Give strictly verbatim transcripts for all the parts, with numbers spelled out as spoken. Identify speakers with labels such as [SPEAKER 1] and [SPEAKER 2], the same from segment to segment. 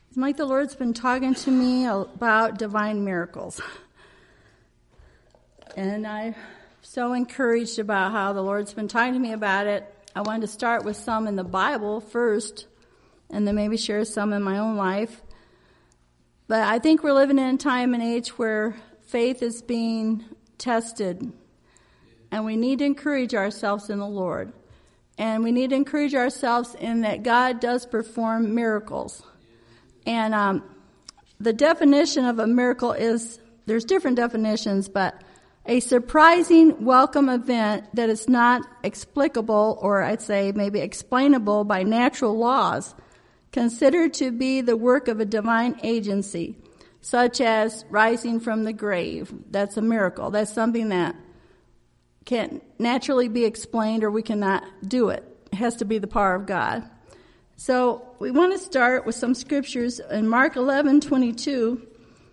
[SPEAKER 1] It's like the Lord's been talking to me about divine miracles. And I'm so encouraged about how the Lord's been talking to me about it. I wanted to start with some in the Bible first, and then maybe share some in my own life. But I think we're living in a time and age where faith is being tested, and we need to encourage ourselves in the Lord. And we need to encourage ourselves in that God does perform miracles. And um, the definition of a miracle is, there's different definitions, but a surprising, welcome event that is not explicable, or I'd say maybe explainable by natural laws, considered to be the work of a divine agency, such as rising from the grave. That's a miracle. That's something that can't naturally be explained, or we cannot do it. It has to be the power of God. So we want to start with some scriptures in Mark eleven twenty-two.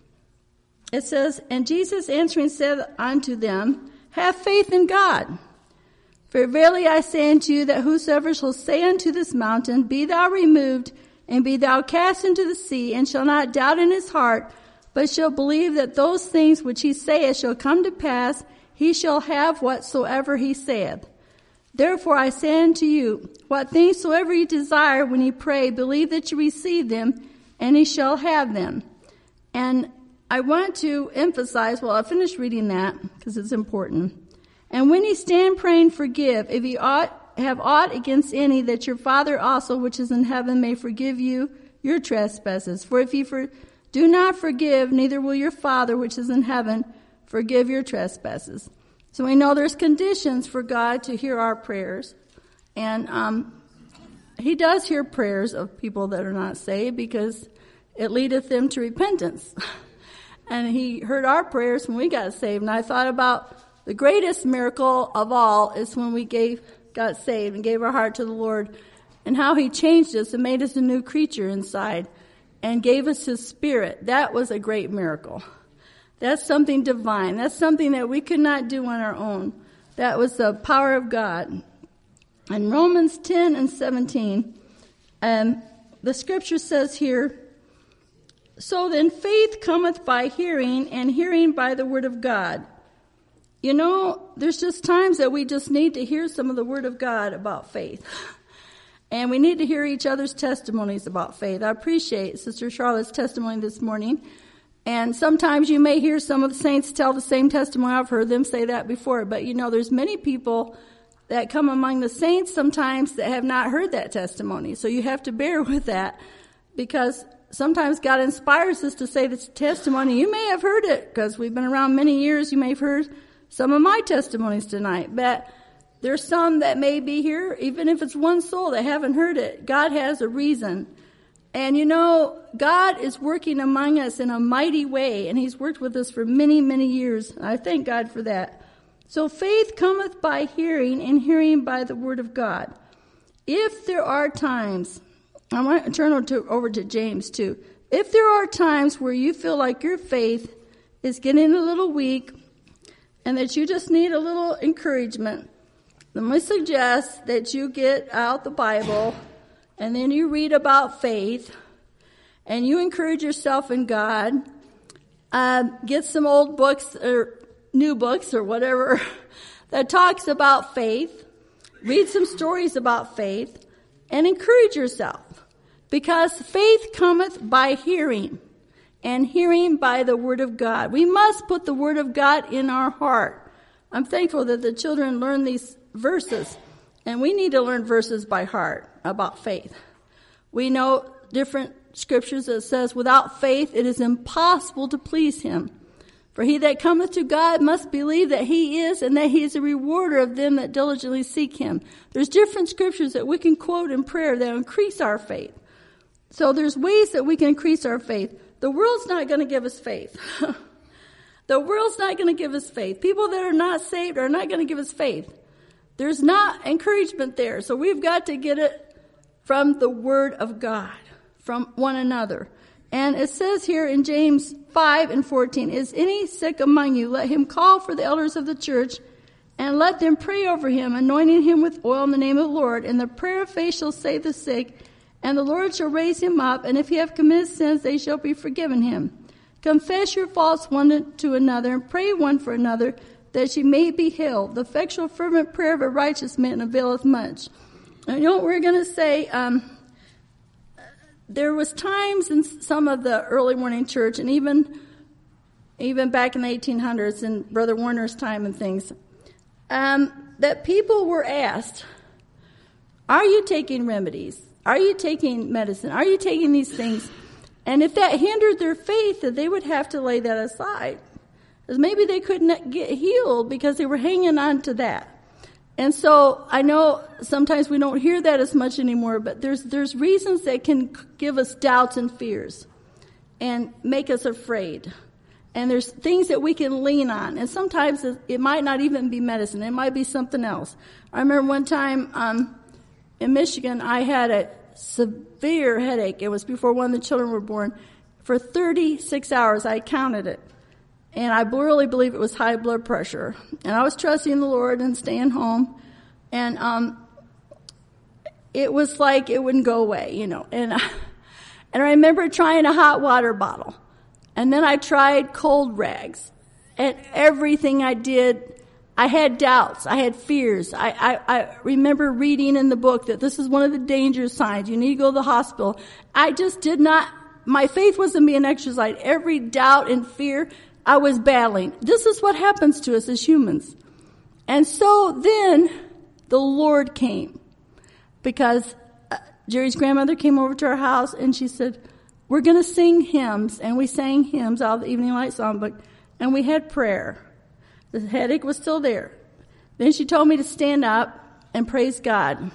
[SPEAKER 1] It says, "And Jesus answering said unto them, Have faith in God. For verily I say unto you, that whosoever shall say unto this mountain, Be thou removed, and be thou cast into the sea, and shall not doubt in his heart, but shall believe that those things which he saith shall come to pass, he shall have whatsoever he saith. Therefore I say unto you, what things soever ye desire when ye pray, believe that you receive them, and ye shall have them." And I want to emphasize, well, I finished reading that because it's important. "And when ye stand praying, forgive, if ye ought have aught against any, that your Father also which is in heaven may forgive you your trespasses. For if ye for, do not forgive, neither will your Father which is in heaven forgive your trespasses." So we know there's conditions for God to hear our prayers. And um, he does hear prayers of people that are not saved, because it leadeth them to repentance. And he heard our prayers when we got saved. And I thought about the greatest miracle of all is when we gave got saved and gave our heart to the Lord, and how he changed us and made us a new creature inside and gave us his Spirit. That was a great miracle. That's something divine. That's something that we could not do on our own. That was the power of God. In Romans ten and seventeen, um, the scripture says here, "So then faith cometh by hearing, and hearing by the word of God." You know, there's just times that we just need to hear some of the word of God about faith. And we need to hear each other's testimonies about faith. I appreciate Sister Charlotte's testimony this morning. And sometimes you may hear some of the saints tell the same testimony. I've heard them say that before. But you know, there's many people that come among the saints sometimes that have not heard that testimony. So you have to bear with that, because sometimes God inspires us to say this testimony. You may have heard it because we've been around many years. You may have heard some of my testimonies tonight. But there's some that may be here, even if it's one soul that haven't heard it. God has a reason. And you know, God is working among us in a mighty way, and he's worked with us for many, many years. I thank God for that. So faith cometh by hearing, and hearing by the word of God. If there are times, I want to turn over to, over to James too. If there are times where you feel like your faith is getting a little weak, and that you just need a little encouragement, let me suggest that you get out the Bible, and then you read about faith, and you encourage yourself in God. Uh, get some old books or new books or whatever that talks about faith. Read some stories about faith and encourage yourself, because faith cometh by hearing, and hearing by the word of God. We must put the word of God in our heart. I'm thankful that the children learn these verses, and we need to learn verses by heart about faith. We know different scriptures that says, without faith it is impossible to please him. For he that cometh to God must believe that he is, and that he is a rewarder of them that diligently seek him. There's different scriptures that we can quote in prayer that increase our faith. So there's ways that we can increase our faith. The world's not going to give us faith. The world's not going to give us faith. People that are not saved are not going to give us faith. There's not encouragement there. So we've got to get it from the word of God, from one another. And it says here in James five and fourteen, "Is any sick among you? Let him call for the elders of the church, and let them pray over him, anointing him with oil in the name of the Lord. And the prayer of faith shall save the sick, And the Lord shall raise him up, and if he have committed sins, they shall be forgiven him. Confess your faults one to another, and pray one for another, that ye may be healed. The effectual fervent prayer of a righteous man availeth much. And you know what we're going to say? Um, there was times in some of the early morning church, and even even back in the eighteen hundreds, in Brother Warner's time and things, um, that people were asked, are you taking remedies? Are you taking medicine? Are you taking these things? And if that hindered their faith, that they would have to lay that aside. Because maybe they couldn't get healed because they were hanging on to that. And so I know sometimes we don't hear that as much anymore, but there's there's reasons that can give us doubts and fears and make us afraid. And there's things that we can lean on. And sometimes it might not even be medicine. It might be something else. I remember one time um, in Michigan, I had a severe headache. It was before one of the children were born. For thirty-six hours, I counted it. And I really believe it was high blood pressure. And I was trusting the Lord and staying home. And um, it was like it wouldn't go away, you know. And, I, and I remember trying a hot water bottle. And then I tried cold rags. And everything I did, I had doubts. I had fears. I, I, I remember reading in the book that this is one of the danger signs. You need to go to the hospital. I just did not, my faith wasn't being exercised. Every doubt and fear I was battling. This is what happens to us as humans. And so then the Lord came, because uh, Jerry's grandmother came over to our house and she said, we're going to sing hymns. And we sang hymns out of the Evening Light Songbook, and we had prayer. The headache was still there. Then she told me to stand up and praise God.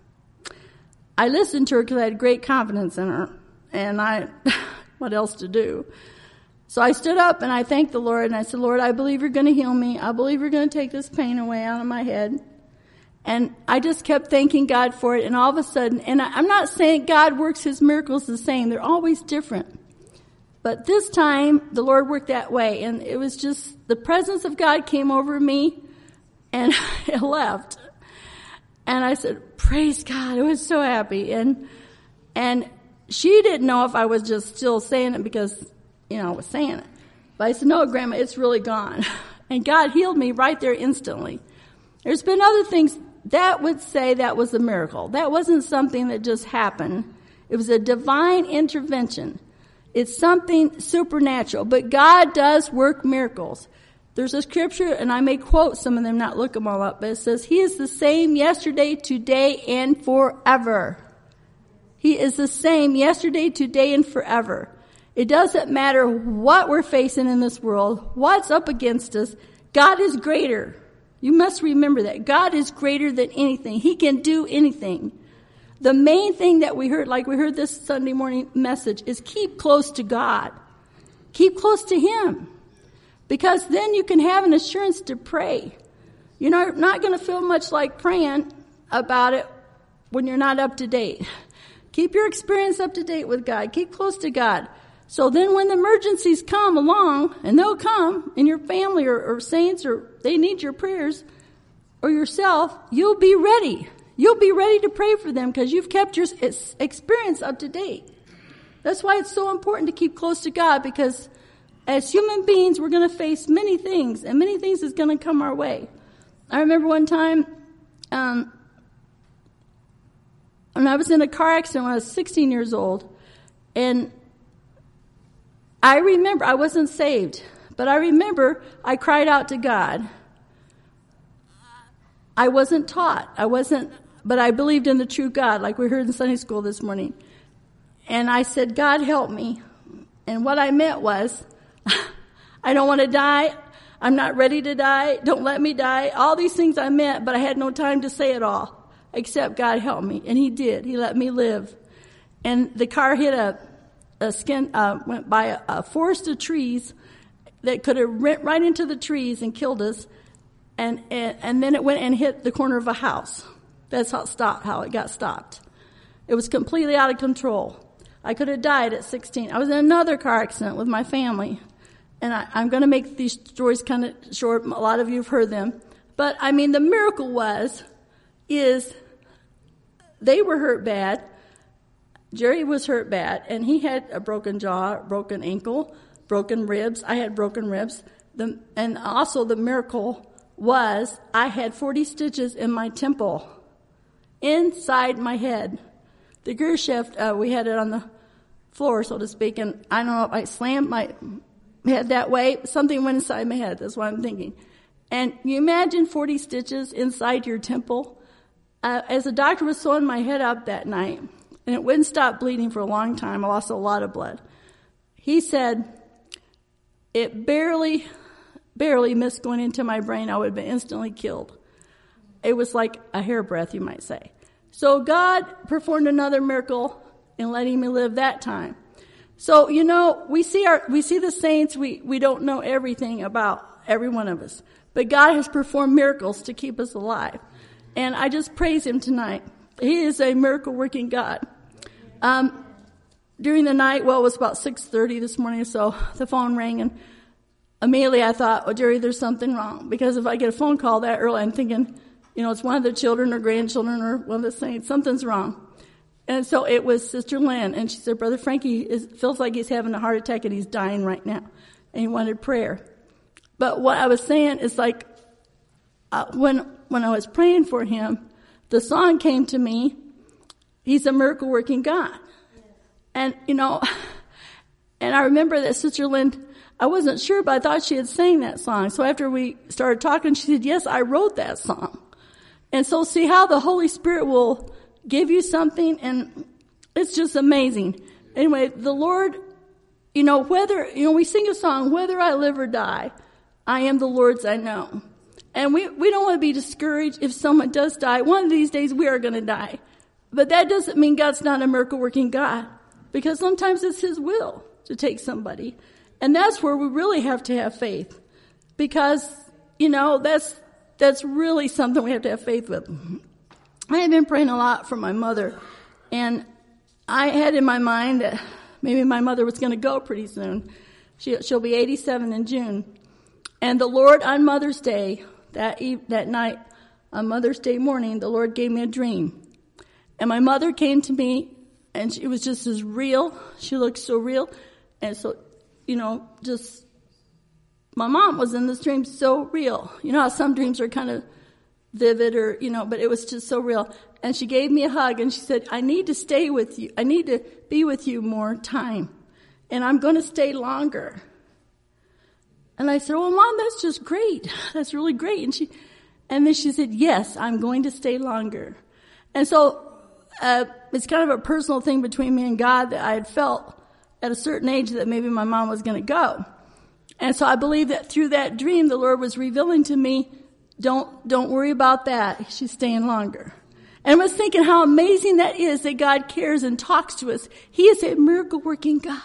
[SPEAKER 1] I listened to her because I had great confidence in her, and I, what else to do? So I stood up and I thanked the Lord, and I said, Lord, I believe you're going to heal me. I believe you're going to take this pain away out of my head. And I just kept thanking God for it, and all of a sudden, and I, I'm not saying God works his miracles the same. They're always different. But this time, the Lord worked that way, and it was just, the presence of God came over me, and it left. And I said, praise God. I was so happy. And, and she didn't know if I was just still saying it because, you know, I was saying it. But I said, no, Grandma, it's really gone. And God healed me right there instantly. There's been other things that would say that was a miracle. That wasn't something that just happened. It was a divine intervention. It's something supernatural. But God does work miracles. There's a scripture, and I may quote some of them, not look them all up, but it says, he is the same yesterday, today, and forever. He is the same yesterday, today, and forever. It doesn't matter what we're facing in this world, what's up against us. God is greater. You must remember that. God is greater than anything. He can do anything. The main thing that we heard, like we heard this Sunday morning message, is keep close to God. Keep close to him. Because then you can have an assurance to pray. You're not, not going to feel much like praying about it when you're not up to date. Keep your experience up to date with God. Keep close to God. So then when the emergencies come along, and they'll come in your family or, or saints, or they need your prayers, or yourself, you'll be ready. You'll be ready to pray for them because you've kept your experience up to date. That's why it's so important to keep close to God, because as human beings, we're going to face many things, and many things is going to come our way. I remember one time, um, when I was in a car accident when I was sixteen years old, and I remember, I wasn't saved, but I remember I cried out to God. I wasn't taught. I wasn't, but I believed in the true God, like we heard in Sunday school this morning. And I said, God, help me. And what I meant was, I don't want to die. I'm not ready to die. Don't let me die. All these things I meant, but I had no time to say it all, except God help me. And he did. He let me live. And the car hit a, a skin, uh, went by a, a forest of trees that could have went right into the trees and killed us. And, and, and then it went and hit the corner of a house. That's how it stopped, how it got stopped. It was completely out of control. I could have died at sixteen. I was in another car accident with my family. And I, I'm going to make these stories kind of short. A lot of you have heard them. But, I mean, the miracle was, is they were hurt bad. Jerry was hurt bad, and he had a broken jaw, broken ankle, broken ribs. I had broken ribs. The, and also the miracle was I had forty stitches in my temple, inside my head. The gear shift, uh, we had it on the floor, so to speak, and I don't know if I slammed my head that way. Something went inside my head. That's what I'm thinking. And you imagine forty stitches inside your temple? Uh, as the doctor was sewing my head up that night, and it wouldn't stop bleeding for a long time, I lost a lot of blood. He said, it barely, barely missed going into my brain. I would have been instantly killed. It was like a hairbreadth, you might say. So God performed another miracle in letting me live that time. So, you know, we see our, we see the saints, we, we don't know everything about every one of us. But God has performed miracles to keep us alive. And I just praise him tonight. He is a miracle working God. Um, during the night, well, it was about six thirty this morning or so, the phone rang, and immediately I thought, oh, Jerry, there's something wrong. Because if I get a phone call that early, I'm thinking, you know, it's one of the children or grandchildren or one of the saints. Something's wrong. And so it was Sister Lynn, and she said, Brother Frankie is, feels like he's having a heart attack and he's dying right now. And he wanted prayer. But what I was saying is like, uh, when, when I was praying for him, the song came to me, he's a miracle working God. And, you know, and I remember that Sister Lynn, I wasn't sure, but I thought she had sang that song. So after we started talking, she said, yes, I wrote that song. And so see how the Holy Spirit will give you something, and it's just amazing. Anyway, the Lord, you know, whether, you know, we sing a song, whether I live or die, I am the Lord's, I know. And we, we don't want to be discouraged if someone does die. One of these days we are going to die. But that doesn't mean God's not a miracle working God, because sometimes it's his will to take somebody. And that's where we really have to have faith, because, you know, that's, that's really something we have to have faith with. I have been praying a lot for my mother, and I had in my mind that maybe my mother was going to go pretty soon. She, she'll be eighty-seven in June. And the Lord on Mother's Day, that eve, that night, on Mother's Day morning, the Lord gave me a dream. And my mother came to me, and she was just as real. She looked so real. And so, you know, just, my mom was in this dream so real. You know how some dreams are kind of vivid or, you know, but it was just so real. And she gave me a hug, and she said, I need to stay with you. I need to be with you more time. And I'm going to stay longer. And I said, well, Mom, that's just great. That's really great. And she, and then she said, yes, I'm going to stay longer. And so, uh, it's kind of a personal thing between me and God that I had felt at a certain age that maybe my mom was going to go. And so I believe that through that dream, the Lord was revealing to me, don't, don't worry about that. She's staying longer. And I was thinking how amazing that is that God cares and talks to us. He is a miracle working God.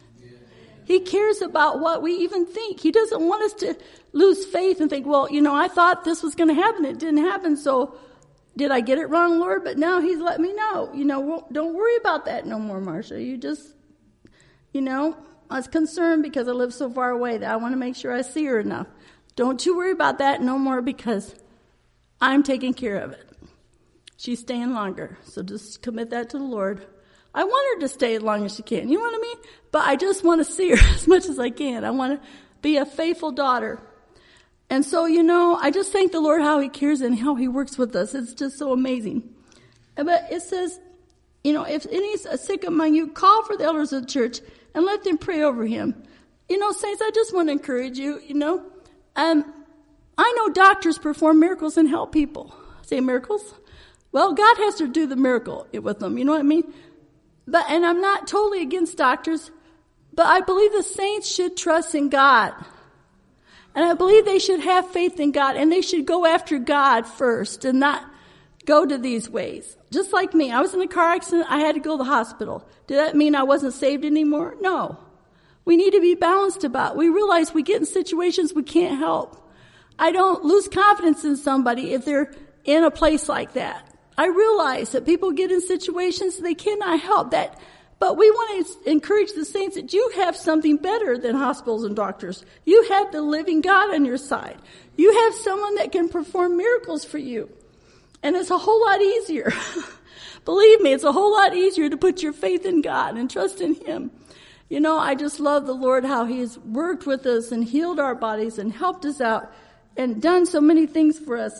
[SPEAKER 1] He cares about what we even think. He doesn't want us to lose faith and think, well, you know, I thought this was going to happen. It didn't happen. So did I get it wrong, Lord? But now he's let me know, you know, well, don't worry about that no more, Marcia. You just, you know, I was concerned because I live so far away that I want to make sure I see her enough. Don't you worry about that no more, because I'm taking care of it. She's staying longer. So just commit that to the Lord. I want her to stay as long as she can. You know what I mean? But I just want to see her as much as I can. I want to be a faithful daughter. And so, you know, I just thank the Lord how he cares and how he works with us. It's just so amazing. But it says, you know, if any is sick among you, call for the elders of the church and let them pray over him. You know, saints, I just want to encourage you, you know. Um, I know doctors perform miracles and help people. Say miracles? Well, God has to do the miracle with them. You know what I mean? But, and I'm not totally against doctors, but I believe the saints should trust in God. And I believe they should have faith in God, and they should go after God first and not go to these ways. Just like me. I was in a car accident. I had to go to the hospital. Did that mean I wasn't saved anymore? No. We need to be balanced about it. We realize we get in situations we can't help. I don't lose confidence in somebody if they're in a place like that. I realize that people get in situations they cannot help that, but we want to encourage the saints that you have something better than hospitals and doctors. You have the living God on your side. You have someone that can perform miracles for you. And it's a whole lot easier Believe me, it's a whole lot easier to put your faith in God and trust in Him. You know, I just love the Lord, how He has worked with us and healed our bodies and helped us out and done so many things for us.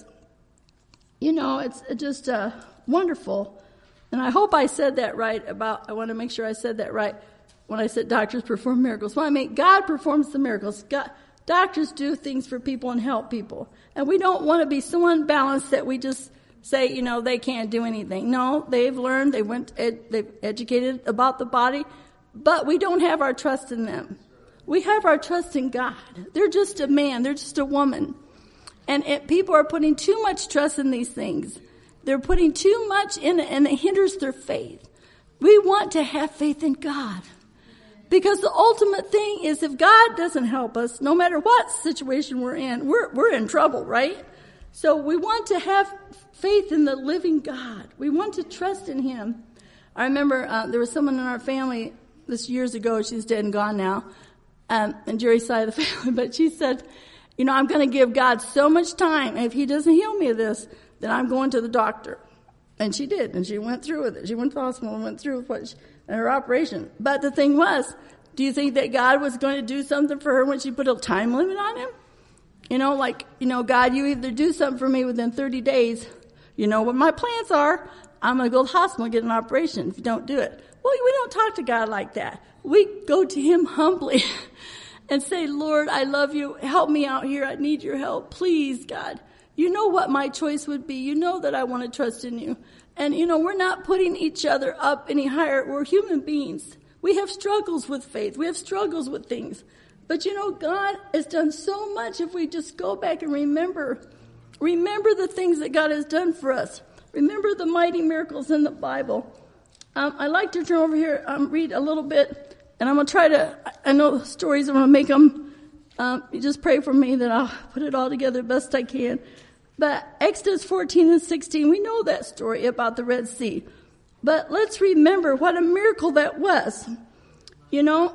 [SPEAKER 1] You know, it's just uh, wonderful. And I hope I said that right about, I want to make sure I said that right when I said doctors perform miracles. Well, I mean, God performs the miracles. God, doctors do things for people and help people. And we don't want to be so unbalanced that we just say, you know, they can't do anything. No, they've learned, they went, ed, they've educated about the body, but we don't have our trust in them. We have our trust in God. They're just a man. They're just a woman. And it, people are putting too much trust in these things. They're putting too much in it, and it hinders their faith. We want to have faith in God. Because the ultimate thing is, if God doesn't help us, no matter what situation we're in, we're, we're in trouble, right? So we want to have faith in the living God. We want to trust in Him. I remember uh, there was someone in our family this years ago. She's dead and gone now, um, and Jerry's side of the family. But she said, you know, I'm going to give God so much time. If He doesn't heal me of this, then I'm going to the doctor. And she did, and she went through with it. She went to the hospital and went through with what she, her operation. But the thing was, do you think that God was going to do something for her when she put a time limit on Him? You know, like, you know, God, you either do something for me within thirty days. You know what my plans are. I'm going to go to the hospital and get an operation if you don't do it. Well, we don't talk to God like that. We go to Him humbly and say, Lord, I love you. Help me out here. I need your help. Please, God. You know what my choice would be. You know that I want to trust in you. And, you know, we're not putting each other up any higher. We're human beings. We have struggles with faith. We have struggles with things. But, you know, God has done so much if we just go back and remember. Remember the things that God has done for us. Remember the mighty miracles in the Bible. Um, I like to turn over here, um, read a little bit. And I'm going to try to, I know the stories, I'm going to make them. Um, you just pray for me that I'll put it all together best I can. But Exodus fourteen and sixteen, we know that story about the Red Sea. But let's remember what a miracle that was. You know,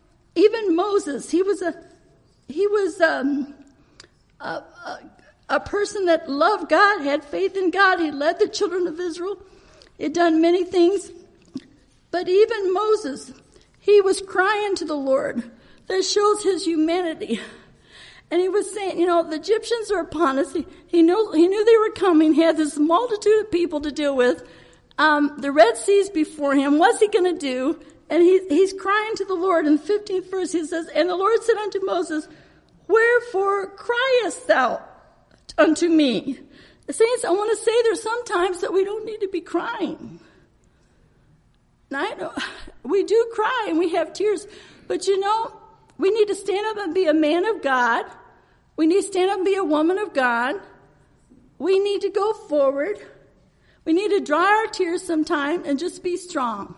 [SPEAKER 1] even Moses, he was a, he was um, a, a, a person that loved God, had faith in God. He led the children of Israel. He had done many things. But even Moses, he was crying to the Lord. That shows his humanity. And he was saying, you know, the Egyptians are upon us. He, he knew he knew they were coming. He had this multitude of people to deal with. Um, the Red Sea's before him. What's he going to do? And he, he's crying to the Lord. In the fifteenth verse, he says, and the Lord said unto Moses, wherefore criest thou unto me? The saints, I want to say there's sometimes that we don't need to be crying. Now, I know we do cry and we have tears. But you know, we need to stand up and be a man of God. We need to stand up and be a woman of God. We need to go forward. We need to dry our tears sometime and just be strong.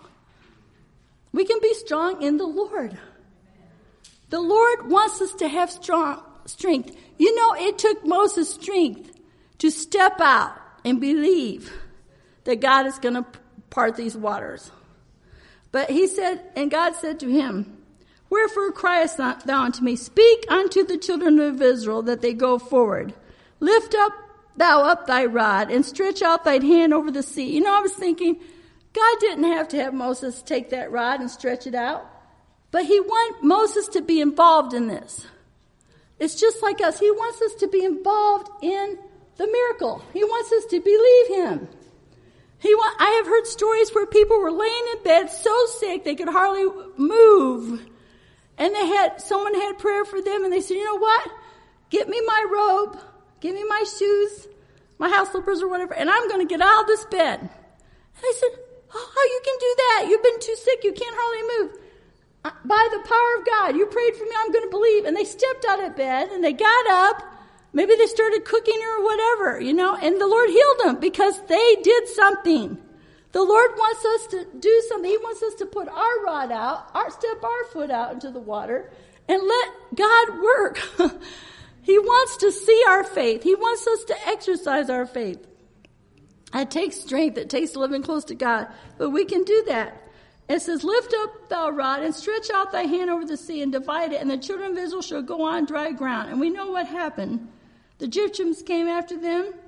[SPEAKER 1] We can be strong in the Lord. The Lord wants us to have strong strength. You know, it took Moses strength to step out and believe that God is going to part these waters. But he said, and God said to him, wherefore criest thou unto me? Speak unto the children of Israel that they go forward. Lift up thou up thy rod and stretch out thine hand over the sea. You know, I was thinking, God didn't have to have Moses take that rod and stretch it out. But he wants Moses to be involved in this. It's just like us. He wants us to be involved in the miracle. He wants us to believe him. He want, I have heard stories where people were laying in bed so sick they could hardly move. And they had, someone had prayer for them and they said, you know what? Get me my robe, give me my shoes, my house slippers or whatever, and I'm going to get out of this bed. And I said, oh, how you can do that? You've been too sick. You can't hardly move. By the power of God, you prayed for me, I'm going to believe. And they stepped out of bed and they got up. Maybe they started cooking or whatever, you know, and the Lord healed them because they did something. The Lord wants us to do something. He wants us to put our rod out, our step our foot out into the water and let God work. He wants to see our faith. He wants us to exercise our faith. It takes strength. It takes living close to God. But we can do that. It says, lift up thy rod and stretch out thy hand over the sea and divide it, and the children of Israel shall go on dry ground. And we know what happened. The Egyptians came after them.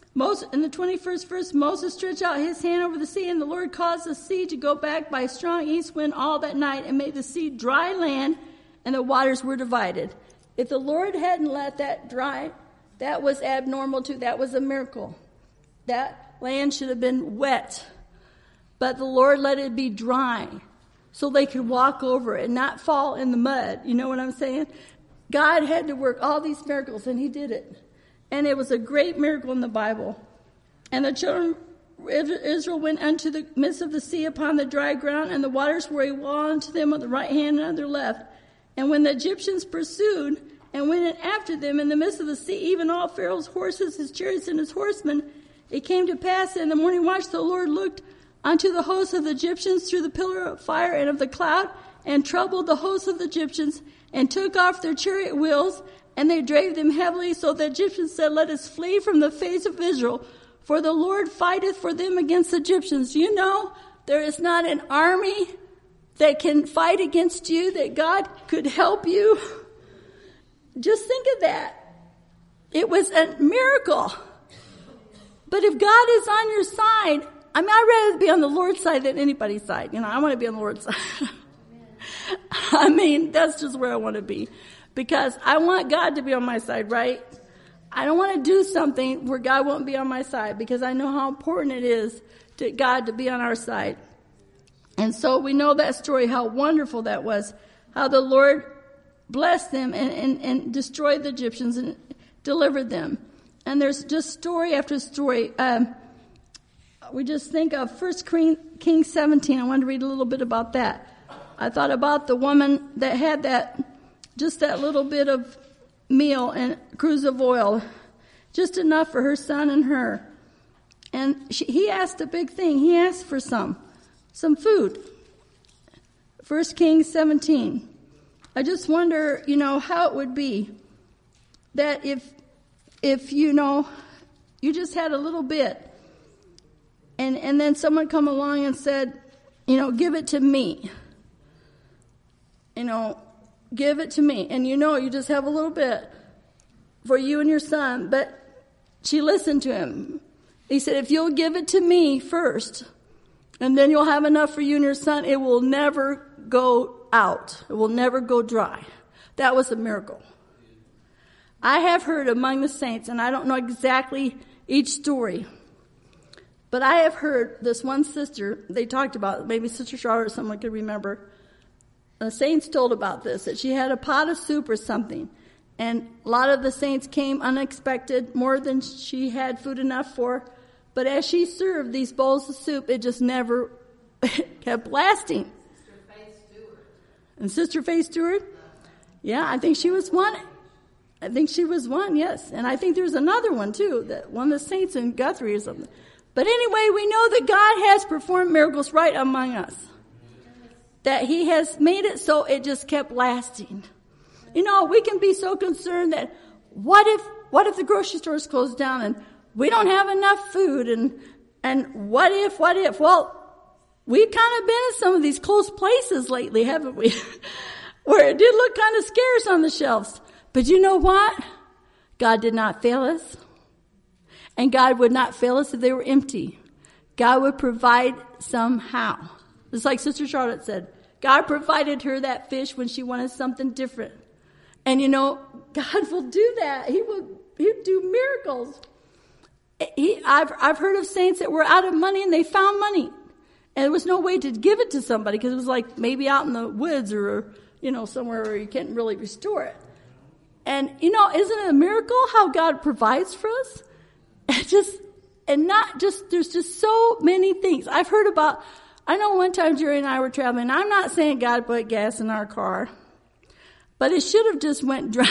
[SPEAKER 1] Moses, in the twenty-first verse, Moses stretched out his hand over the sea, and the Lord caused the sea to go back by a strong east wind all that night and made the sea dry land, and the waters were divided. If the Lord hadn't let that dry, that was abnormal too. That was a miracle. That land should have been wet. But the Lord let it be dry so they could walk over it and not fall in the mud. You know what I'm saying? God had to work all these miracles, and he did it. And it was a great miracle in the Bible. And the children of Israel went unto the midst of the sea upon the dry ground, and the waters were a wall unto them on the right hand and on their left. And when the Egyptians pursued and went in after them in the midst of the sea, even all Pharaoh's horses, his chariots, and his horsemen, it came to pass that in the morning watch the Lord looked unto the host of the Egyptians through the pillar of fire and of the cloud, and troubled the host of the Egyptians, and took off their chariot wheels, and they drave them heavily. So the Egyptians said, let us flee from the face of Israel, for the Lord fighteth for them against the Egyptians. You know, there is not an army that can fight against you, that God could help you. Just think of that. It was a miracle. But if God is on your side, I mean, I'd rather be on the Lord's side than anybody's side. You know, I want to be on the Lord's side. I mean, that's just where I want to be. Because I want God to be on my side, right? I don't want to do something where God won't be on my side, because I know how important it is to God to be on our side. And so we know that story, how wonderful that was, how the Lord blessed them and, and, and destroyed the Egyptians and delivered them. And there's just story after story. Um, we just think of First Kings seventeen. I wanted to read a little bit about that. I thought about the woman that had that, just that little bit of meal and cruse of oil, just enough for her son and her. And she, he asked a big thing. He asked for some, some food. First Kings seventeen. I just wonder, you know, how it would be that if, if, you know, you just had a little bit, and, and then someone come along and said, you know, give it to me. You know, give it to me. And you know, you just have a little bit for you and your son. But she listened to him. He said, if you'll give it to me first, and then you'll have enough for you and your son, it will never go out. It will never go dry. That was a miracle. I have heard among the saints, and I don't know exactly each story, but I have heard this one sister, they talked about, maybe Sister Charlotte or someone could remember, the saints told about this, that she had a pot of soup or something, and a lot of the saints came unexpected, more than she had food enough for, but as she served these bowls of soup, it just never kept lasting.
[SPEAKER 2] Sister Faith Stewart.
[SPEAKER 1] And Sister Faith Stewart? Yeah, I think she was one. I think she was one, yes. And I think there's another one, too, that one of the saints in Guthrie or something. But anyway, we know that God has performed miracles right among us. That he has made it so it just kept lasting. You know, we can be so concerned that what if, what if the grocery store's closed down and we don't have enough food, and, and what if, what if? Well, we've kind of been in some of these close places lately, haven't we? Where it did look kind of scarce on the shelves. But you know what? God did not fail us. And God would not fail us if they were empty. God would provide somehow. It's like Sister Charlotte said. God provided her that fish when she wanted something different. And you know, God will do that. He will he'll do miracles. He, I've, I've heard of saints that were out of money and they found money. And there was no way to give it to somebody because it was like maybe out in the woods or, you know, somewhere where you can't really restore it. And, you know, isn't it a miracle how God provides for us? And just, and not just, there's just so many things. I've heard about, I know one time Jerry and I were traveling. I'm not saying God put gas in our car, but it should have just went dry.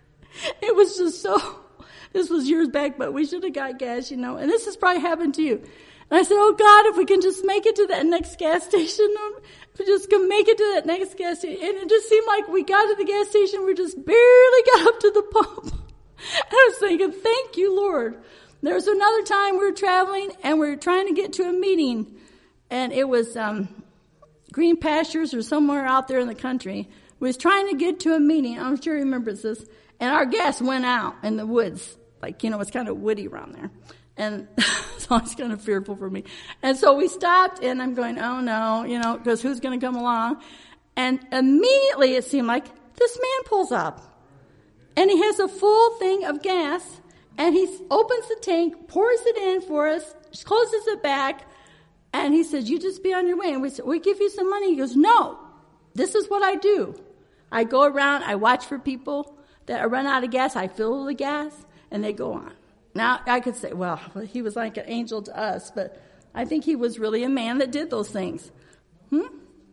[SPEAKER 1] It was just so, this was years back, but we should have got gas, you know. And this has probably happened to you. And I said, oh God, if we can just make it to that next gas station, if we just can make it to that next gas station. And it just seemed like we got to the gas station, we just barely got up to the pump. And I was thinking, thank you, Lord. There was another time we were traveling and we were trying to get to a meeting. And it was um Green Pastures or somewhere out there in the country. We was trying to get to a meeting. I'm sure he remembers this. And our gas went out in the woods. Like, you know, it's kind of woody around there. And so it's kind of fearful for me. And so we stopped, and I'm going, oh no, you know, because who's going to come along? And immediately it seemed like this man pulls up. And he has a full thing of gas, and he opens the tank, pours it in for us, closes it back, and he says, you just be on your way. And we said, we give you some money. He goes, no, this is what I do. I go around, I watch for people that run out of gas, I fill the gas, and they go on. Now, I could say, well, he was like an angel to us, but I think he was really a man that did those things. Hmm?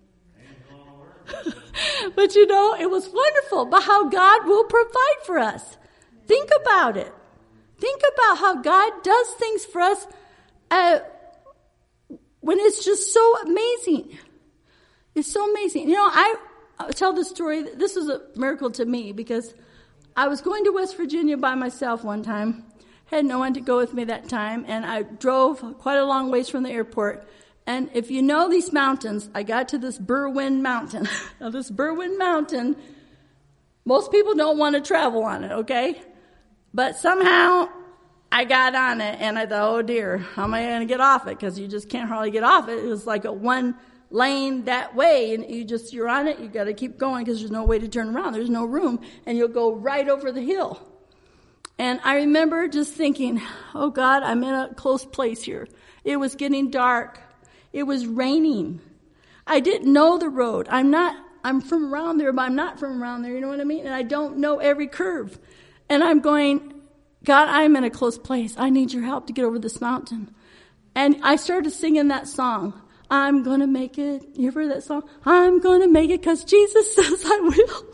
[SPEAKER 1] But you know, it was wonderful, but how God will provide for us. Think about it. Think about how God does things for us uh, when it's just so amazing. It's so amazing. You know, I I'll tell the story. This was a miracle to me because I was going to West Virginia by myself one time. Had no one to go with me that time, and I drove quite a long ways from the airport. And if you know these mountains, I got to this Berwyn Mountain. Now, this Berwyn Mountain, most people don't want to travel on it, okay? But somehow I got on it, and I thought, oh, dear, how am I going to get off it? Because you just can't hardly get off it. It was like a one lane that way, and you just, you're on it, you got to keep going because there's no way to turn around. There's no room, and you'll go right over the hill. And I remember just thinking, oh, God, I'm in a close place here. It was getting dark. It was raining. I didn't know the road. I'm not, I'm from around there, but I'm not from around there. You know what I mean? And I don't know every curve. And I'm going, God, I'm in a close place. I need your help to get over this mountain. And I started singing that song. I'm going to make it. You ever heard that song? I'm going to make it because Jesus says I will.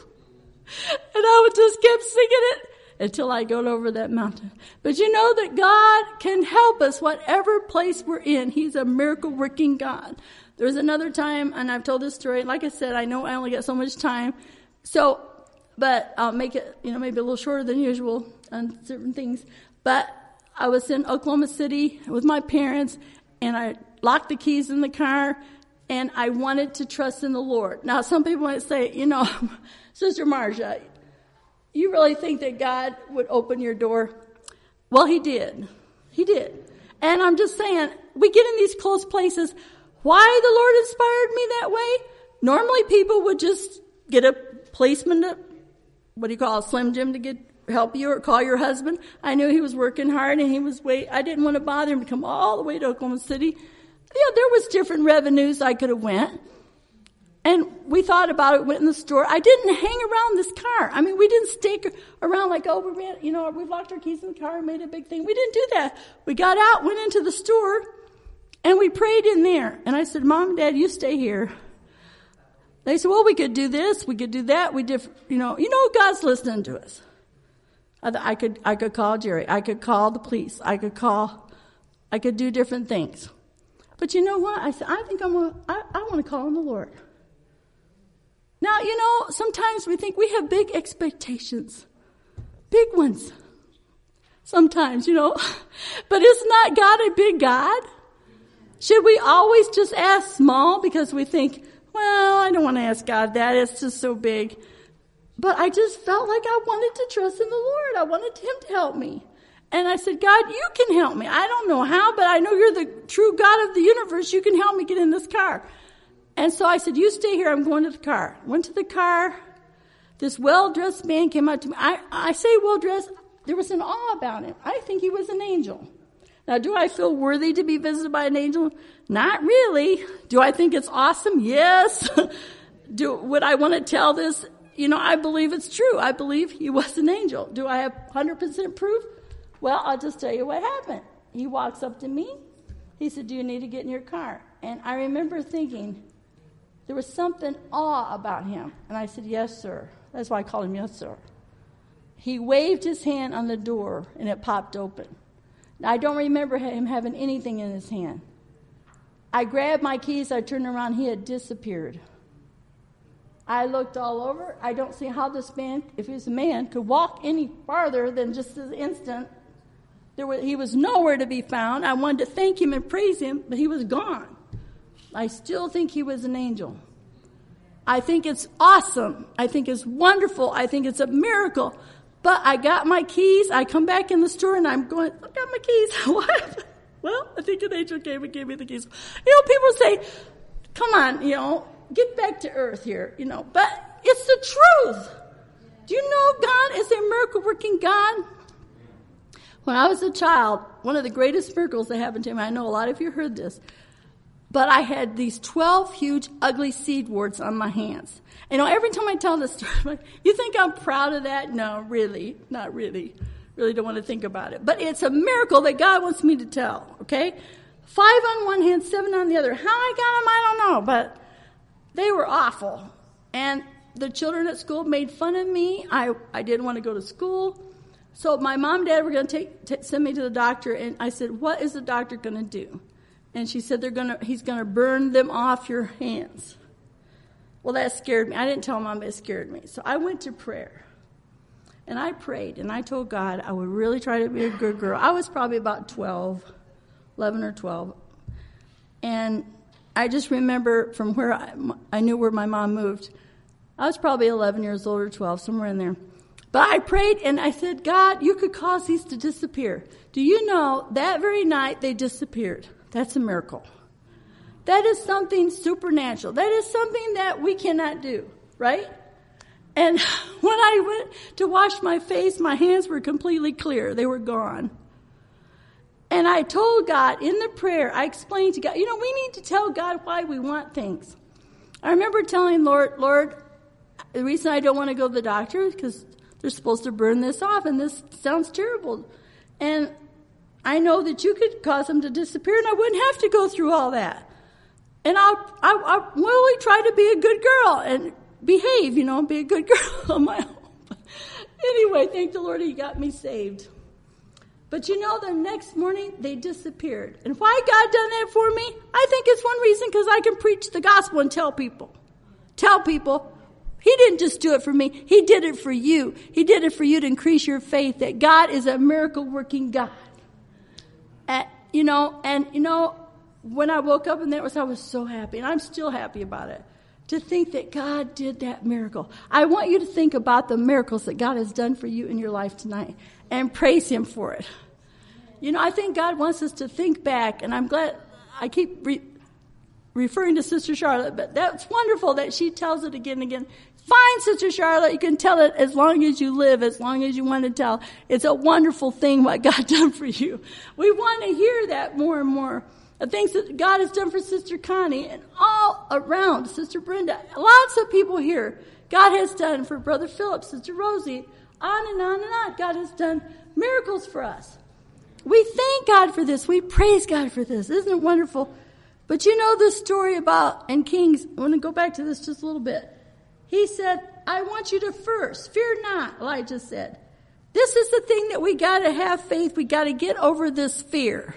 [SPEAKER 1] And I would just keep singing it until I got over that mountain. But you know that God can help us whatever place we're in. He's a miracle-working God. There was another time, and I've told this story. Like I said, I know I only got so much time. So, but I'll make it, you know, maybe a little shorter than usual on certain things. But I was in Oklahoma City with my parents, and I locked the keys in the car, and I wanted to trust in the Lord. Now, some people might say, you know, Sister Marcia, you really think that God would open your door? Well, he did. He did. And I'm just saying, we get in these close places. Why the Lord inspired me that way? Normally people would just get a policeman to, what do you call it, Slim Jim to get help you or call your husband. I knew he was working hard and he was wait. I didn't want to bother him to come all the way to Oklahoma City. Yeah, there was different revenues I could have went. And we thought about it, went in the store. I didn't hang around this car. I mean, we didn't stay around like, oh, we you know, we've locked our keys in the car and made a big thing. We didn't do that. We got out, went into the store, and we prayed in there. And I said, Mom and Dad, you stay here. They said, well, we could do this, we could do that. We did, you know, you know, God's listening to us. I, I could, I could call Jerry. I could call the police. I could call, I could do different things. But you know what? I said, I think I'm gonna, I, I want to call on the Lord. Now, you know, sometimes we think we have big expectations. Big ones. Sometimes, you know. But is not God a big God? Should we always just ask small because we think, well, I don't want to ask God that. It's just so big. But I just felt like I wanted to trust in the Lord. I wanted him to help me. And I said, God, you can help me. I don't know how, but I know you're the true God of the universe. You can help me get in this car. And so I said, you stay here. I'm going to the car. Went to the car. This well-dressed man came up to me. I, I say well-dressed. There was an awe about him. I think he was an angel. Now, do I feel worthy to be visited by an angel? Not really. Do I think it's awesome? Yes. Do would I want to tell this? You know, I believe it's true. I believe he was an angel. Do I have one hundred percent proof? Well, I'll just tell you what happened. He walks up to me. He said, do you need to get in your car? And I remember thinking, there was something awe about him. And I said, yes, sir. That's why I called him yes, sir. He waved his hand on the door, and it popped open. Now, I don't remember him having anything in his hand. I grabbed my keys. I turned around. He had disappeared. I looked all over. I don't see how this man, if he was a man, could walk any farther than just this instant. There was, he was nowhere to be found. I wanted to thank him and praise him, but he was gone. I still think he was an angel. I think it's awesome. I think it's wonderful. I think it's a miracle. But I got my keys. I come back in the store and I'm going, I got my keys. What? Well, I think an angel came and gave me the keys. You know, people say, come on, you know, get back to earth here, you know. But it's the truth. Do you know God is a miracle-working God? When I was a child, one of the greatest miracles that happened to me, I know a lot of you heard this, but I had these twelve huge, ugly seed warts on my hands. You know, every time I tell this story, I'm like, you think I'm proud of that? No, really, not really. Really don't want to think about it. But it's a miracle that God wants me to tell, okay? Five on one hand, seven on the other. How I got them, I don't know, but they were awful. And the children at school made fun of me. I, I didn't want to go to school. So my mom and dad were going to take t- send me to the doctor, and I said, what is the doctor going to do? And she said, they're gonna, he's going to burn them off your hands. Well, that scared me. I didn't tell Mom, but it scared me. So I went to prayer. And I prayed, and I told God I would really try to be a good girl. I was probably about twelve, eleven or twelve. And I just remember from where I, I knew where my mom moved. I was probably eleven years old or twelve, somewhere in there. But I prayed, and I said, God, you could cause these to disappear. Do you know, that very night they disappeared. That's a miracle. That is something supernatural. That is something that we cannot do, right? And when I went to wash my face, my hands were completely clear. They were gone. And I told God in the prayer, I explained to God, you know, we need to tell God why we want things. I remember telling Lord, Lord, the reason I don't want to go to the doctor is because they're supposed to burn this off, and this sounds terrible. And I know that you could cause them to disappear, and I wouldn't have to go through all that. And I'll, I'll, I'll really try to be a good girl and behave, you know, be a good girl on my own. Anyway, thank the Lord he got me saved. But you know, the next morning, they disappeared. And why God done that for me? I think it's one reason because I can preach the gospel and tell people. Tell people, he didn't just do it for me. He did it for you. He did it for you to increase your faith that God is a miracle-working God. And, you know, and, you know, when I woke up and that was, I was so happy. And I'm still happy about it. To think that God did that miracle. I want you to think about the miracles that God has done for you in your life tonight and praise him for it. You know, I think God wants us to think back, and I'm glad I keep re- referring to Sister Charlotte, but that's wonderful that she tells it again and again. Fine, Sister Charlotte, you can tell it as long as you live, as long as you want to tell. It's a wonderful thing what God done for you. We want to hear that more and more. The things that God has done for Sister Connie and all around, Sister Brenda. Lots of people here. God has done for Brother Philip, Sister Rosie, on and on and on. God has done miracles for us. We thank God for this. We praise God for this. Isn't it wonderful? But you know the story about, in Kings, I want to go back to this just a little bit. He said, I want you to first, fear not, Elijah said. This is the thing that we got to have faith. We got to get over this fear.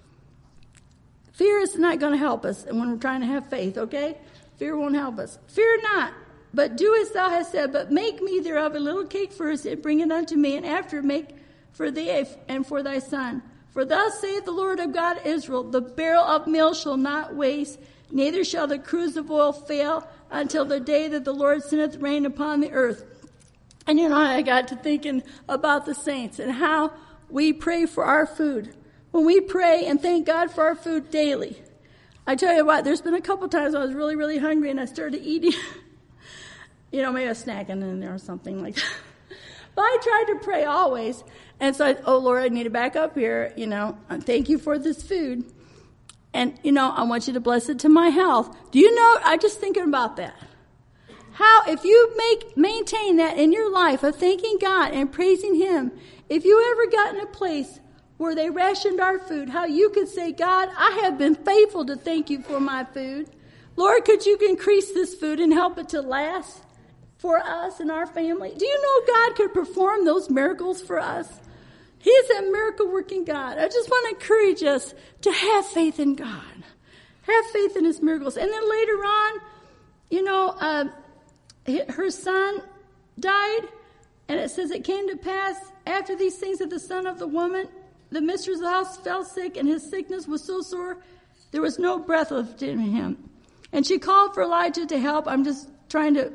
[SPEAKER 1] Fear is not going to help us when we're trying to have faith, okay? Fear won't help us. Fear not, but do as thou hast said, but make me thereof a little cake first, and bring it unto me, and after make for thee and for thy son. For thus saith the Lord of God Israel, the barrel of meal shall not waste, neither shall the cruse of oil fail, until the day that the Lord sendeth rain upon the earth. And you know, I got to thinking about the saints and how we pray for our food. When we pray and thank God for our food daily. I tell you what, there's been a couple times I was really, really hungry and I started eating. You know, maybe a snacking in there or something like that. But I tried to pray always. And so I, oh Lord, I need to back up here, you know, thank you for this food. And, you know, I want you to bless it to my health. Do you know, I'm just thinking about that. How, if you make, maintain that in your life of thanking God and praising him, if you ever got in a place where they rationed our food, how you could say, God, I have been faithful to thank you for my food. Lord, could you increase this food and help it to last for us and our family? Do you know God could perform those miracles for us? He's a miracle-working God. I just want to encourage us to have faith in God. Have faith in his miracles. And then later on, you know, uh, her son died, and it says it came to pass after these things that the son of the woman, the mistress of the house, fell sick, and his sickness was so sore, there was no breath left in him. And she called for Elijah to help. I'm just trying to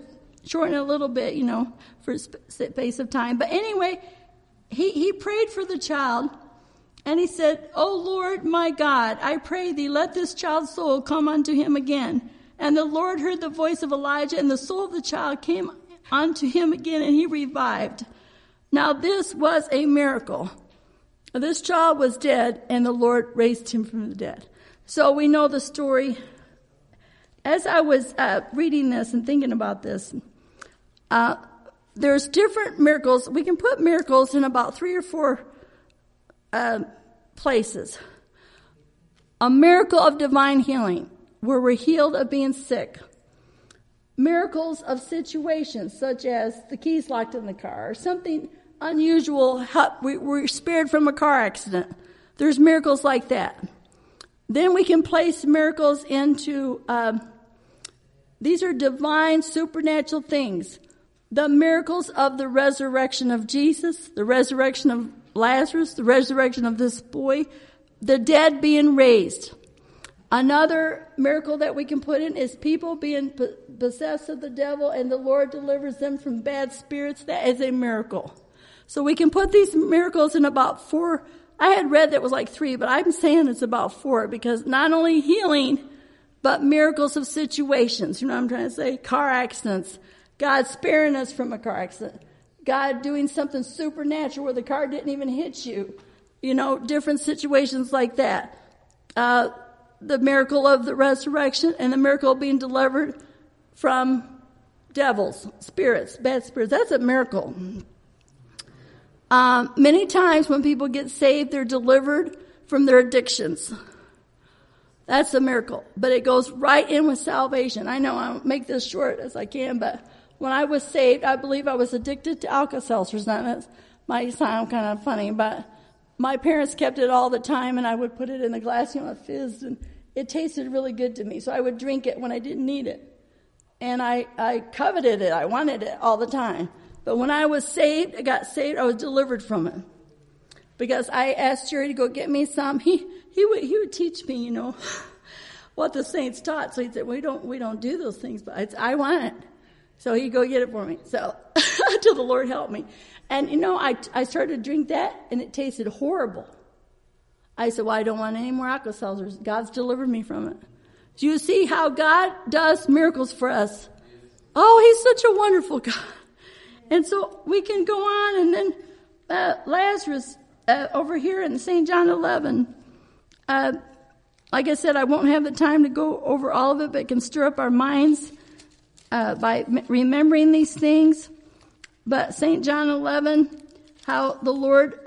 [SPEAKER 1] shorten it a little bit, you know, for space of time. But anyway, he, he prayed for the child, and he said, "O Lord, my God, I pray thee, let this child's soul come unto him again." And the Lord heard the voice of Elijah, and the soul of the child came unto him again, and he revived. Now this was a miracle. This child was dead, and the Lord raised him from the dead. So we know the story. As I was uh, reading this and thinking about this, uh, there's different miracles. We can put miracles in about three or four uh, places. A miracle of divine healing, where we're healed of being sick. Miracles of situations, such as the keys locked in the car, or something unusual, we were spared from a car accident. There's miracles like that. Then we can place miracles into, um, these are divine supernatural things. The miracles of the resurrection of Jesus, the resurrection of Lazarus, the resurrection of this boy, the dead being raised. Another miracle that we can put in is people being possessed of the devil and the Lord delivers them from bad spirits. That is a miracle. So we can put these miracles in about four. I had read that was like three, but I'm saying it's about four, because not only healing, but miracles of situations. You know what I'm trying to say? Car accidents. God sparing us from a car accident. God doing something supernatural where the car didn't even hit you. You know, different situations like that. Uh, the miracle of the resurrection and the miracle of being delivered from devils, spirits, bad spirits. That's a miracle. Um, many times when people get saved, they're delivered from their addictions. That's a miracle. But it goes right in with salvation. I know I'll make this short as I can, but when I was saved, I believe I was addicted to Alka-Seltzers. Now, that might sound kind of funny, but my parents kept it all the time, and I would put it in the glass, you know, it fizzed, and it tasted really good to me. So I would drink it when I didn't need it. And I, I coveted it. I wanted it all the time. But when I was saved, I got saved, I was delivered from it. Because I asked Jerry to go get me some. He he would he would teach me, you know, what the saints taught. So he said, we don't we don't do those things, but I, I want it. So he'd go get it for me. So until the Lord helped me. And you know, I I started to drink that, and it tasted horrible. I said, well, I don't want any more Alka-Seltzers. God's delivered me from it. Do you see how God does miracles for us? Oh, he's such a wonderful God. And so we can go on, and then uh, Lazarus uh, over here in Saint John eleven. Uh, like I said, I won't have the time to go over all of it, but it can stir up our minds uh, by m- remembering these things. But Saint John eleven, how the Lord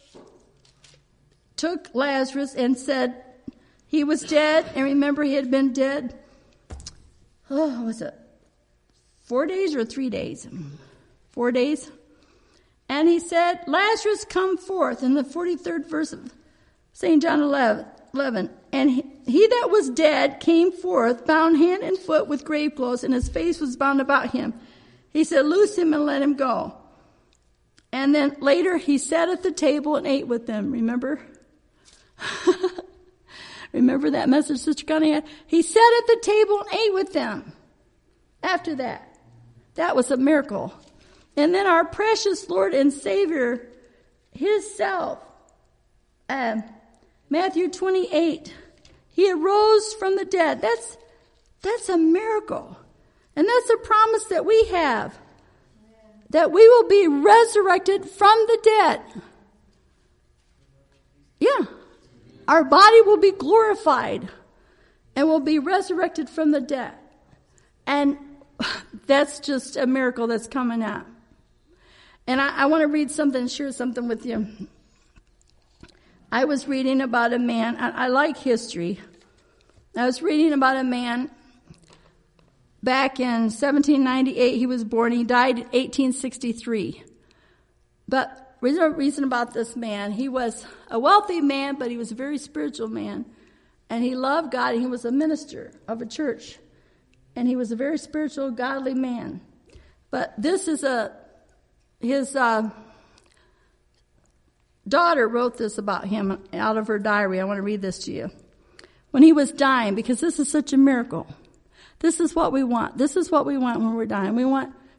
[SPEAKER 1] took Lazarus and said he was dead, and remember he had been dead, oh, was it four days or three days? Four days. And he said, Lazarus, come forth, in the forty-third verse of Saint John eleven. And he, he that was dead came forth, bound hand and foot with grave clothes, and his face was bound about him. He said, loose him and let him go. And then later he sat at the table and ate with them. Remember? Remember that message Sister Connie had? He sat at the table and ate with them. After that. That was a miracle. And then our precious Lord and Savior, his self, uh, Matthew twenty-eight, he arose from the dead. That's, that's a miracle. And that's a promise that we have, that we will be resurrected from the dead. Yeah. Our body will be glorified and will be resurrected from the dead. And that's just a miracle that's coming out. And I, I want to read something, share something with you. I was reading about a man. I, I like history. I was reading about a man back in seventeen ninety-eight. He was born. He died in eighteen sixty-three. But there's no reason about this man. He was a wealthy man, but he was a very spiritual man. And he loved God, and he was a minister of a church. And he was a very spiritual, godly man. But this is a, his uh, daughter wrote this about him out of her diary. I want to read this to you. When he was dying, because this is such a miracle. This is what we want. This is what we want when we're dying. We want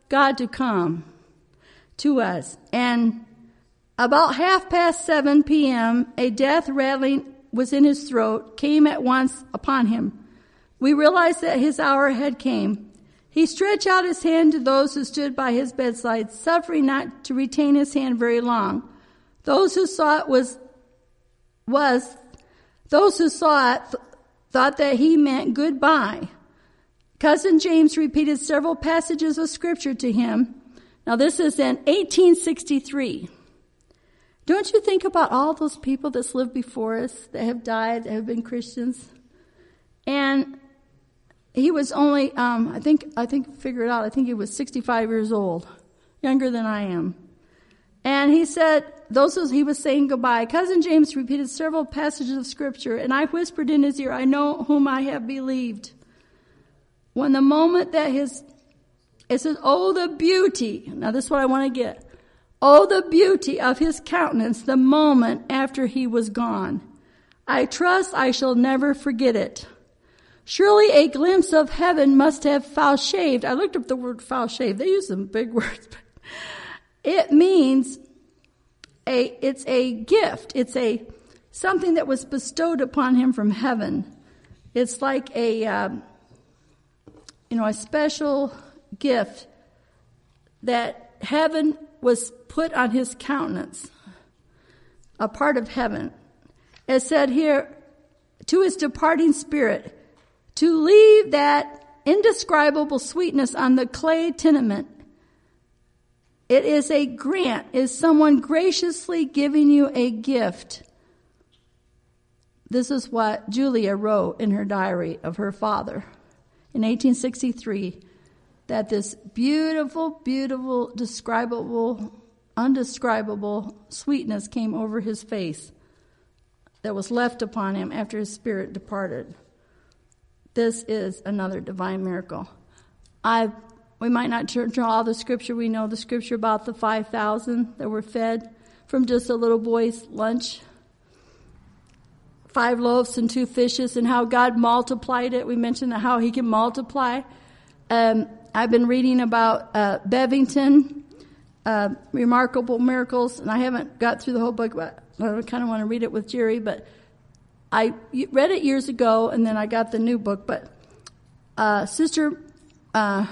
[SPEAKER 1] God to come to us. And about half past seven p.m., a death rattling was in his throat, came at once upon him. We realized that his hour had came. He stretched out his hand to those who stood by his bedside, suffering not to retain his hand very long. Those who saw it was, was, those who saw it th- thought that he meant goodbye. Cousin James repeated several passages of scripture to him. Now this is in eighteen sixty-three. Don't you think about all those people that's lived before us, that have died, that have been Christians? And he was only, um, I think, I think, figure it out, I think he was sixty-five years old, younger than I am. And he said, those was, he was saying goodbye. Cousin James repeated several passages of scripture, and I whispered in his ear, I know whom I have believed. When the moment that his, it says, oh, the beauty. Now this is what I want to get. Oh, the beauty of his countenance the moment after he was gone. I trust I shall never forget it. Surely a glimpse of heaven must have foul-shaved. I looked up the word foul-shaved. They use some big words. It means a, it's a gift. It's a, something that was bestowed upon him from heaven. It's like a, um, you know, a special gift that heaven was put on his countenance, a part of heaven. It said here, to his departing spirit, to leave that indescribable sweetness on the clay tenement. It is a grant, is someone graciously giving you a gift. This is what Julia wrote in her diary of her father in eighteen sixty-three, that this beautiful, beautiful, describable, undescribable sweetness came over his face that was left upon him after his spirit departed. This is another divine miracle. I we might not draw all the scripture. We know the scripture about the five thousand that were fed from just a little boy's lunch. Five loaves and two fishes, and how God multiplied it. We mentioned how he can multiply. Um, I've been reading about uh, Bevington, uh, Remarkable Miracles, and I haven't got through the whole book, but I kind of want to read it with Jerry. But I read it years ago, and then I got the new book. But uh, Sister, uh,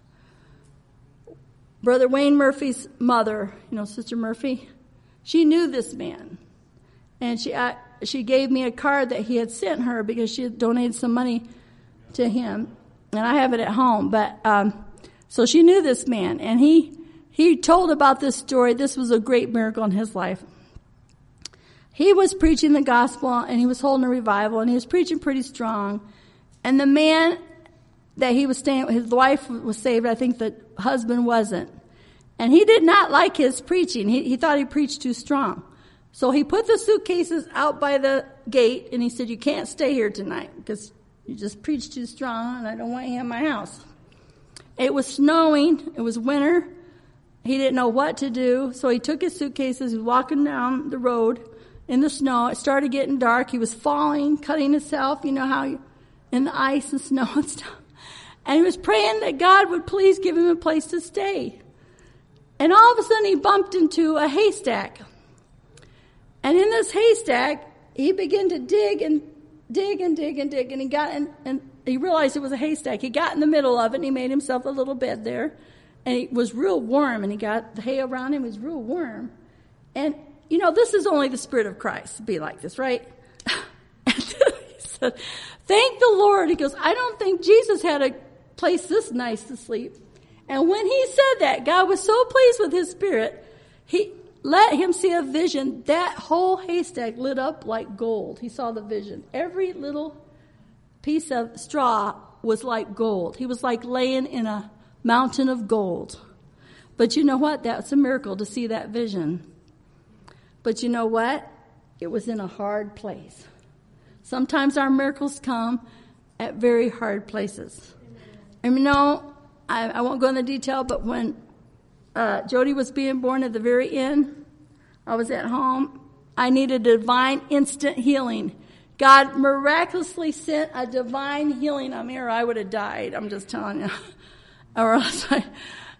[SPEAKER 1] Brother Wayne Murphy's mother, you know, Sister Murphy, she knew this man, and she I, she gave me a card that he had sent her because she had donated some money to him, and I have it at home. But um, so she knew this man, and he he told about this story. This was a great miracle in his life. He was preaching the gospel, and he was holding a revival, and he was preaching pretty strong. And the man that he was staying with, his wife was saved. I think the husband wasn't. And he did not like his preaching. He, he thought he preached too strong. So he put the suitcases out by the gate, and he said, you can't stay here tonight because you just preached too strong, and I don't want you in my house. It was snowing. It was winter. He didn't know what to do, so he took his suitcases. He was walking down the road in the snow. It started getting dark. He was falling, cutting himself, you know how you, in the ice and snow and stuff. And he was praying that God would please give him a place to stay. And all of a sudden he bumped into a haystack. And in this haystack, he began to dig and dig and dig and dig. And he got in, and he realized it was a haystack. He got in the middle of it, and he made himself a little bed there. And it was real warm, and he got the hay around him. It was real warm. And, you know, this is only the Spirit of Christ to be like this, right? And he said, thank the Lord. He goes, I don't think Jesus had a place this nice to sleep. And when he said that, God was so pleased with his spirit, he let him see a vision. That whole haystack lit up like gold. He saw the vision. Every little piece of straw was like gold. He was like laying in a mountain of gold. But you know what? That's a miracle to see that vision. But you know what? It was in a hard place. Sometimes our miracles come at very hard places. And you know, I, I won't go into detail, but when uh, Jody was being born at the very end, I was at home. I needed a divine instant healing. God miraculously sent a divine healing on me, or I would have died. I'm just telling you. Or else I,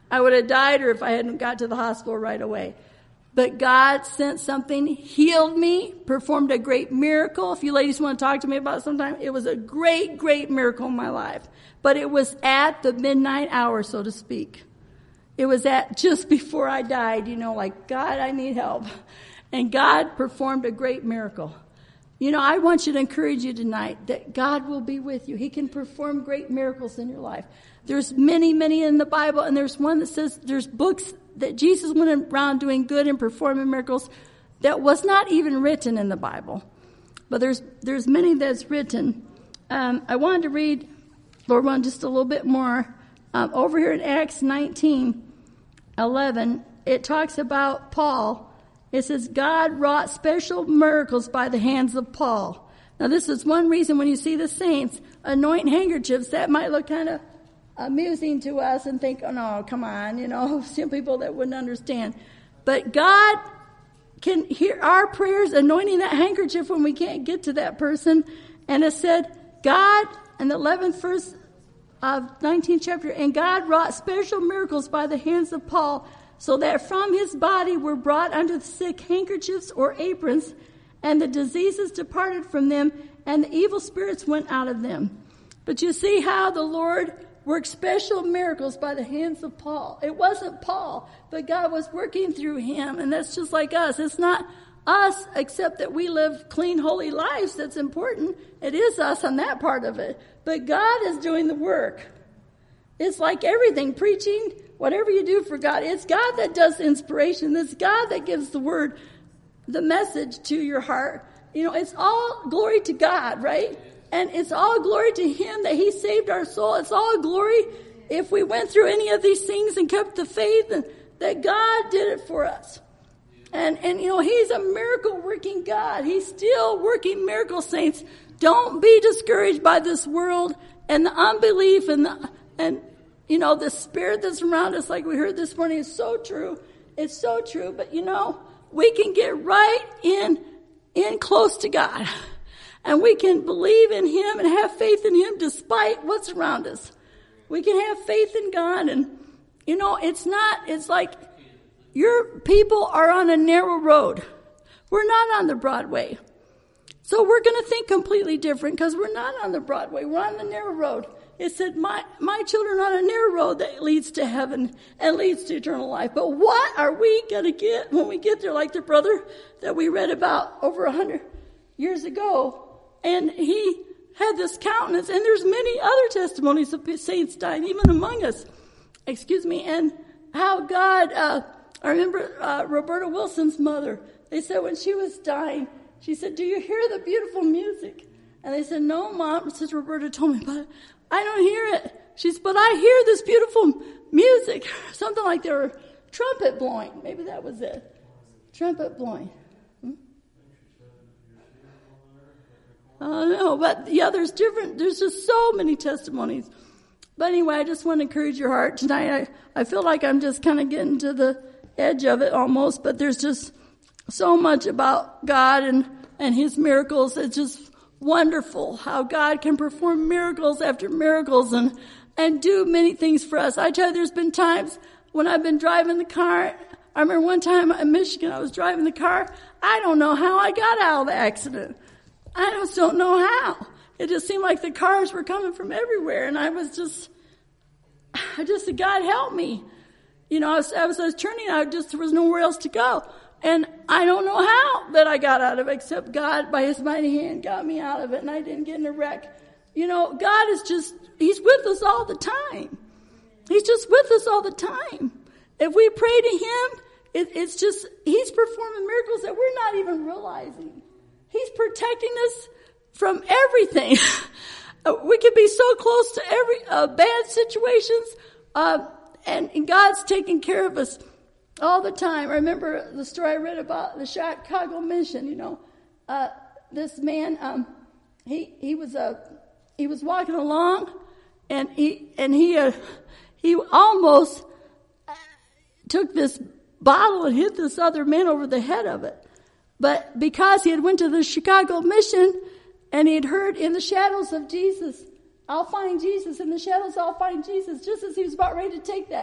[SPEAKER 1] I would have died or if I hadn't got to the hospital right away. But God sent something, healed me, performed a great miracle. If you ladies want to talk to me about it sometime, it was a great, great miracle in my life. But it was at the midnight hour, so to speak. It was at just before I died, you know, like, God, I need help. And God performed a great miracle. You know, I want you to encourage you tonight that God will be with you. He can perform great miracles in your life. There's many, many in the Bible, and there's one that says there's books that Jesus went around doing good and performing miracles that was not even written in the Bible. But there's there's many that's written. Um, I wanted to read, Lord, one just a little bit more. Um, over here in Acts nineteen eleven, it talks about Paul. It says, God wrought special miracles by the hands of Paul. Now, this is one reason when you see the saints anoint handkerchiefs, that might look kind of amusing to us and think, oh, no, come on, you know, some people that wouldn't understand. But God can hear our prayers anointing that handkerchief when we can't get to that person. And it said, God, in the eleventh verse of nineteenth chapter, and God wrought special miracles by the hands of Paul, so that from his body were brought unto the sick handkerchiefs or aprons, and the diseases departed from them, and the evil spirits went out of them. But you see how the Lord worked special miracles by the hands of Paul. It wasn't Paul, but God was working through him, and that's just like us. It's not us, except that we live clean, holy lives. That's important. It is us on that part of it. But God is doing the work. It's like everything, preaching, whatever you do for God. It's God that does inspiration. It's God that gives the word, the message to your heart. You know, it's all glory to God, right? And it's all glory to him that he saved our soul. It's all glory if we went through any of these things and kept the faith and that God did it for us. And, and, you know, he's a miracle working God. He's still working miracles, saints. Don't be discouraged by this world and the unbelief and the, and, you know, the spirit that's around us, like we heard this morning, is so true. It's so true. But, you know, we can get right in, in close to God. And we can believe in him and have faith in him despite what's around us. We can have faith in God. And, you know, it's not, it's like your people are on a narrow road. We're not on the Broadway. So we're going to think completely different because we're not on the Broadway. We're on the narrow road. It said, my, my children are on a narrow road that leads to heaven and leads to eternal life. But what are we going to get when we get there? Like the brother that we read about over a hundred years ago. And he had this countenance. And there's many other testimonies of saints dying, even among us. Excuse me. And how God, uh, I remember uh, Roberta Wilson's mother. They said when she was dying, she said, do you hear the beautiful music? And they said, no, Mom. Sister Roberta told me about it. I don't hear it. She said, but I hear this beautiful music. Something like they were trumpet blowing. Maybe that was it. Trumpet blowing. Hmm? I don't know. But yeah, there's different, there's just so many testimonies. But anyway, I just want to encourage your heart tonight. I, I feel like I'm just kind of getting to the edge of it almost, but there's just so much about God and, and his miracles. It's just wonderful how God can perform miracles after miracles and, and do many things for us. I tell you, there's been times when I've been driving the car. I remember one time in Michigan, I was driving the car. I don't know how I got out of the accident. I just don't know how. It just seemed like the cars were coming from everywhere. And I was just, I just said, God, help me. You know, I was, I was, I was turning out, just there was nowhere else to go. And I don't know how that I got out of it, except God, by his mighty hand, got me out of it, and I didn't get in a wreck. You know, God is just, he's with us all the time. He's just with us all the time. If we pray to him, it, it's just, he's performing miracles that we're not even realizing. He's protecting us from everything. We could be so close to every uh, bad situations, uh, and, and God's taking care of us all the time. I remember the story I read about the Chicago Mission. You know, uh, this man, um, he he was a uh, he was walking along, and he and he uh, he almost took this bottle and hit this other man over the head of it. But because he had went to the Chicago Mission and he had heard in the shadows of Jesus, I'll find Jesus. In the shadows, I'll find Jesus. Just as he was about ready to take that,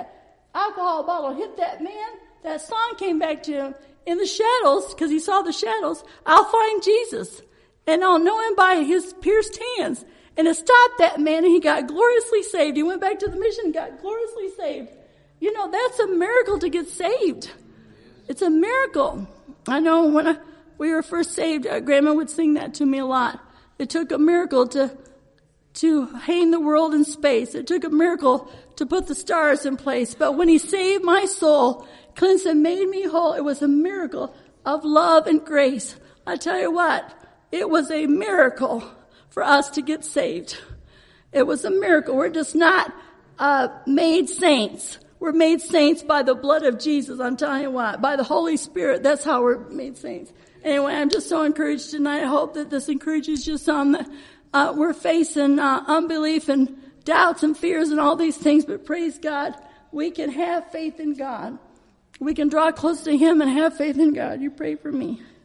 [SPEAKER 1] alcohol bottle hit that man, that song came back to him. In the shadows, because he saw the shadows, I'll find Jesus. And I'll know him by his pierced hands. And it stopped that man, and he got gloriously saved. He went back to the mission and got gloriously saved. You know, that's a miracle to get saved. It's a miracle. I know when I, we were first saved, uh, Grandma would sing that to me a lot. It took a miracle to to hang the world in space. It took a miracle to put the stars in place. But when he saved my soul, cleansed and made me whole, it was a miracle of love and grace. I tell you what, it was a miracle for us to get saved. It was a miracle. We're just not uh made saints. We're made saints by the blood of Jesus. I'm telling you what, by the Holy Spirit. That's how we're made saints. Anyway, I'm just so encouraged tonight. I hope that this encourages you some. That, uh, we're facing uh, unbelief and doubts and fears and all these things, but praise God, we can have faith in God. We can draw close to Him and have faith in God. You pray for me.